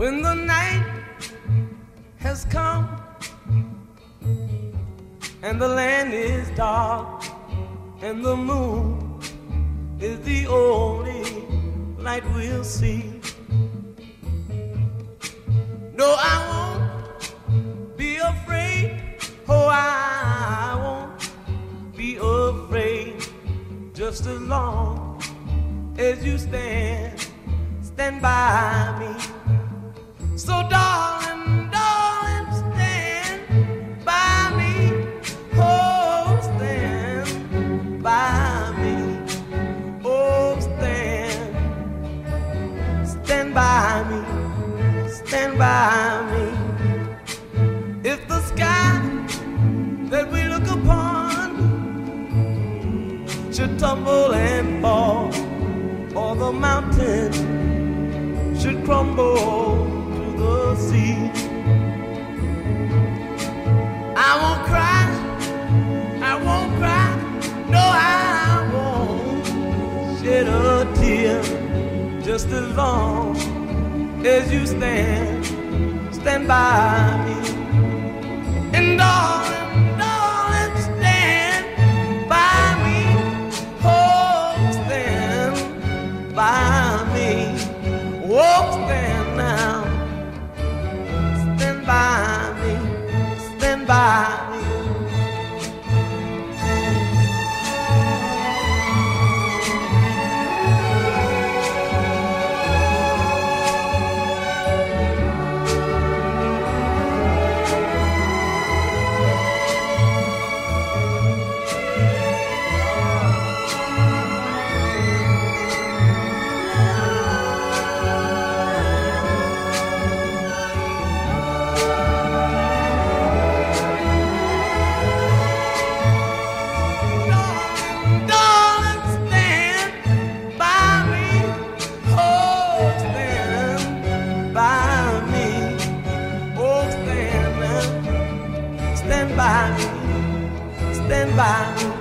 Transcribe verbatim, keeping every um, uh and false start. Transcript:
When the night has come and the land is dark and the moon is the only light we'll see. No, I won't be afraid. Oh, I won't be afraid. Just as long as you stand, stand by me. So darling, darling, stand by me. Oh, stand by me. Oh, stand, stand by me. Stand by me. If the sky that we look upon should tumble and fall, or the mountain should crumble to the sea, I won't cry, I won't cry, no, I won't shed a tear. Just as long as you stand, stand by me. And darling, darling, stand by me. Oh, stand by me. Oh, stand now. Stand by me. Stand by me. Stand by me, stand by me.